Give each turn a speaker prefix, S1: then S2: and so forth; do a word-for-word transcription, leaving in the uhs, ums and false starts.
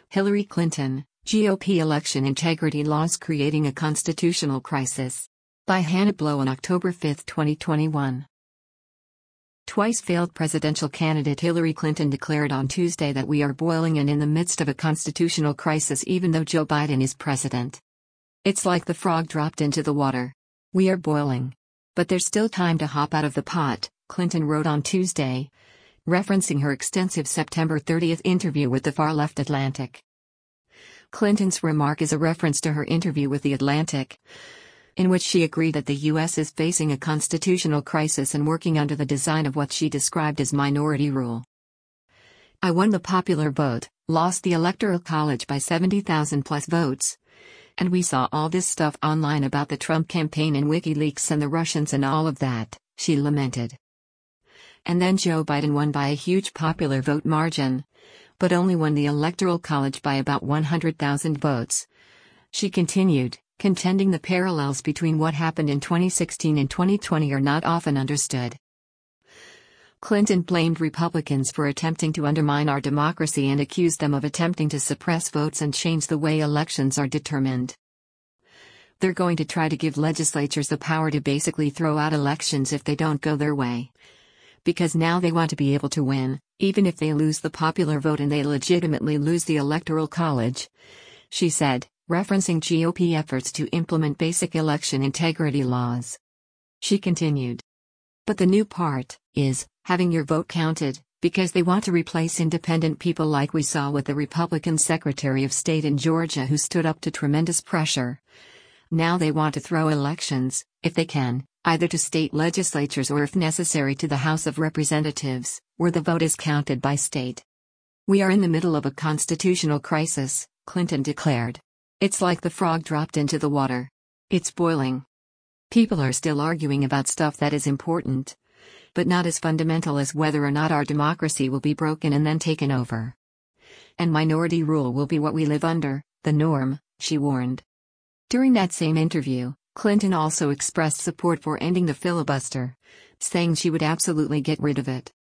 S1: Hillary Clinton, G O P election integrity laws creating a constitutional crisis. By Hannah Blow on October fifth, twenty twenty-one. Twice failed presidential candidate Hillary Clinton declared on Tuesday that we are boiling and in the midst of a constitutional crisis even though Joe Biden is president. It's like the frog dropped into the water. We are boiling. But there's still time to hop out of the pot, Clinton wrote on Tuesday, referencing her extensive September thirtieth interview with the far-left Atlantic. Clinton's remark is a reference to her interview with The Atlantic, in which she agreed that the U S is facing a constitutional crisis and working under the design of what she described as minority rule. I won the popular vote, lost the Electoral College by seventy thousand plus votes. And we saw all this stuff online about the Trump campaign and WikiLeaks and the Russians and all of that, she lamented. And then Joe Biden won by a huge popular vote margin, but only won the Electoral College by about one hundred thousand votes. She continued, contending the parallels between what happened in twenty sixteen and twenty twenty are not often understood. Clinton blamed Republicans for attempting to undermine our democracy and accused them of attempting to suppress votes and change the way elections are determined. They're going to try to give legislatures the power to basically throw out elections if they don't go their way. Because now they want to be able to win, even if they lose the popular vote and they legitimately lose the Electoral College, she said, referencing G O P efforts to implement basic election integrity laws. She continued. But the new part is having your vote counted, because they want to replace independent people like we saw with the Republican Secretary of State in Georgia who stood up to tremendous pressure. Now they want to throw elections, if they can, either to state legislatures or if necessary to the House of Representatives, where the vote is counted by state. We are in the middle of a constitutional crisis, Clinton declared. It's like the frog dropped into the water. It's boiling. People are still arguing about stuff that is important, but not as fundamental as whether or not our democracy will be broken and then taken over. And minority rule will be what we live under, the norm, she warned. During that same interview, Clinton also expressed support for ending the filibuster, saying she would absolutely get rid of it.